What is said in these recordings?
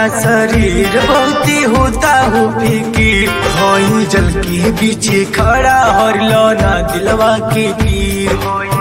शरीर बहुते होता हो फिकीर। होई जल के बीचे खड़ा हर लौना दिलवा के पीर।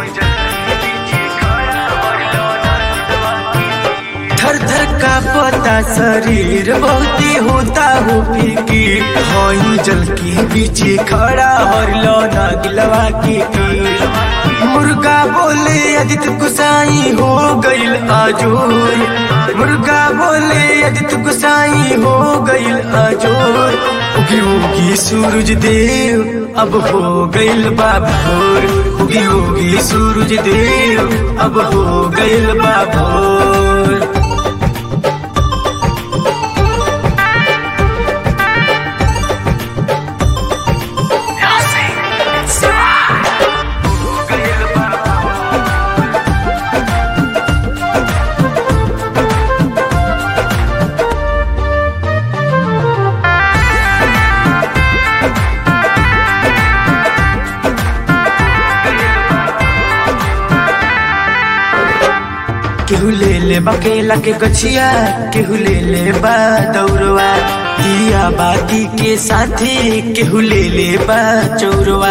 थर थर का पता शरीर बहुते होता हो फिकीर। होई जल के बीचे खड़ा हर लौना दिलवा के पीर। मुर्गा बोले अदित गुसाई हो गईल आजोर। मुर्गा बोले अदित गुसाई हो गईल आजोर। उगी उगी सूरज देव अब हो गईल बाभोर। उगी उगी सूरज देव अब हो गईल बाभोर। केहू ले ले बकेला के गछिया, केहू ले ले बा दौरवा। दिया बाती के साथी केहू ले ले बा चौरवा।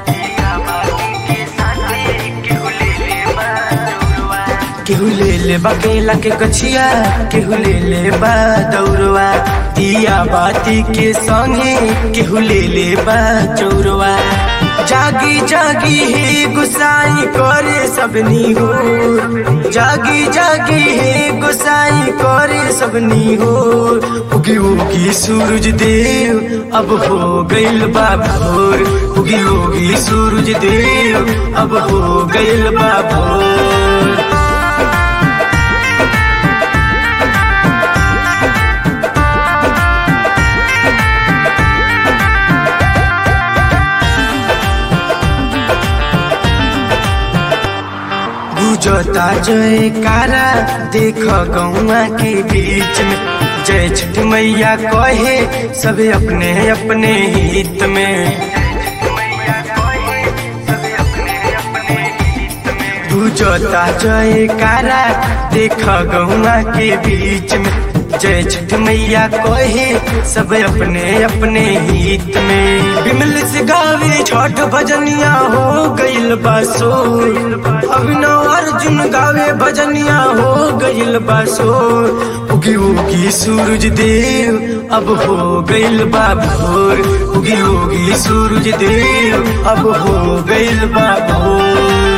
केहू ले ले बकेला के गछिया, केहू ले ले बा दौरवा। दिया बाती के संगे केहू ले ले बा चौरवा। जागी जागी हे गुसाई करे सबनी हो। जागी जागी हे गुसाई करे सबनी हो। उगी उगी सूरज देव अब हो गईल बाभोर। उगी उगी सूरज देव अब हो गईल बाभोर। गुजता जयकारा देख गौआ के बीच में। जय छठ मैया कहे सब अपने अपने हित में। गुजता जयकारा देख गौआ के बीच में। जय छठ मैया कहे सब अपने अपने हित में। बिमल से गावे छठ भजनिया हो गईल बासोर। अभिनव अर्जुन गावे भजनिया हो गईल बासोर। उगी उगी सूरज देव अब हो गईल बाभोर। उगी उगी सूरज देव अब हो गईल बाभोर।